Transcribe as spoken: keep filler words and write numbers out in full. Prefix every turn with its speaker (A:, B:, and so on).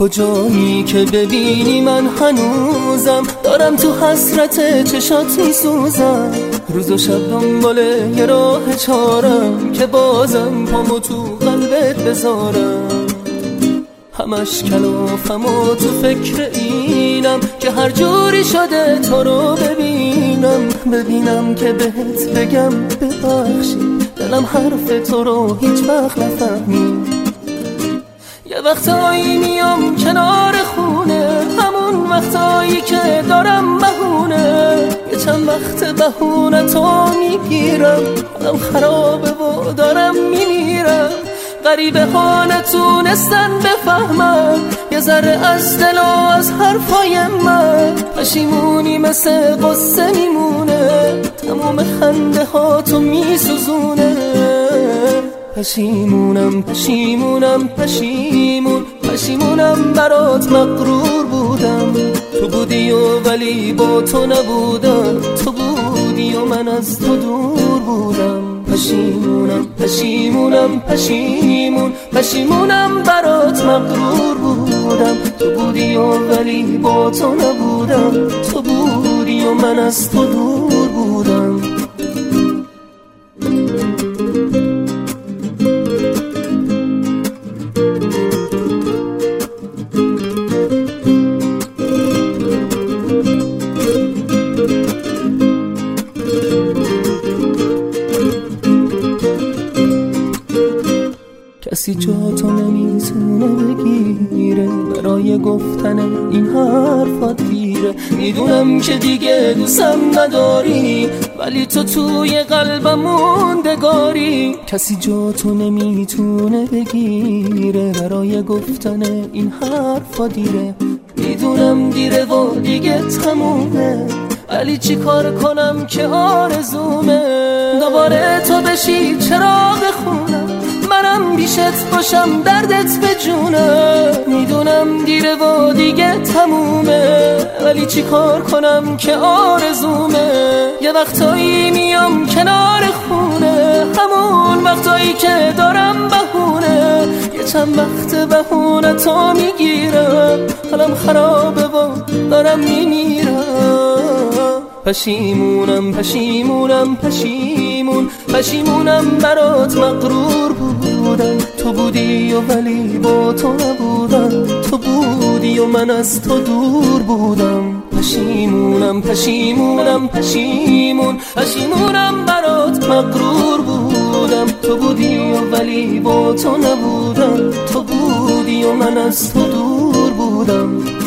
A: کجایی که ببینی من هنوزم دارم تو حسرت چشات میسوزم. روز و شب دنبال یه راه چارم که بازم پامو تو قلبت بذارم. همش کلافم و تو فکر اینم که هر جوری شده تو رو ببینم. ببینم که بهت بگم ببخشی، دلم حرف تو رو هیچ وقت نفهمید. یه وقتایی میام کنار خونه، همون وقتایی که دارم بهونه. یه چند وقت بهونه تو میگیرم، حالم خرابه و دارم میمیرم. غریبه ها نتونستن بفهمن یه ذره از دل و از حرفای من. پشیمونی مثل قصه میمونه، تمام خنده ها تو میسوزونه. پشیمونم پشیمونم پشیمون پشیمونم برات مغرور بودم. تو بودی و ولی با تو نبودم، تو بودی و من از تو دور بودم. پشیمونم پشیمونم پشیمون پشیمونم برات مغرور بودم. تو بودی و ولی با تو نبودم، تو بودی و من از تو دور بودم. کسی جا تو نمیتونه بگیره، برای گفتن این حرفات دیره. میدونم که دیگه دوستم نداری، ولی تو توی قلبم موندگاری. کسی جا تو نمیتونه بگیره، برای گفتن این حرفات دیره. میدونم دیره و دیگه تمومه، ولی چی کار کنم که آرزومه دوباره تو بشی چراغ خونم، منم بیشت باشم دردت به جونم. میدونم دیره و دیگه تمومه، ولی چی کار کنم که آرزومه. یه وقتایی میام کنار خونه، همون وقتایی که دارم بهونه. یه چند وقت بهونه تو میگیرم، حالم خرابه و دارم میمیرم. پشیمونم پشیمونم پشیمون پشیمونم برات مغرور بودم. تو بودی و ولی با تو نبودم، تو بودی و من از تو دور بودم. پشیمونم پشیمونم پشیمون پشیمونم برات مغرور بودم. تو بودی و ولی با تو نبودم، تو بودی و من از تو دور بودم.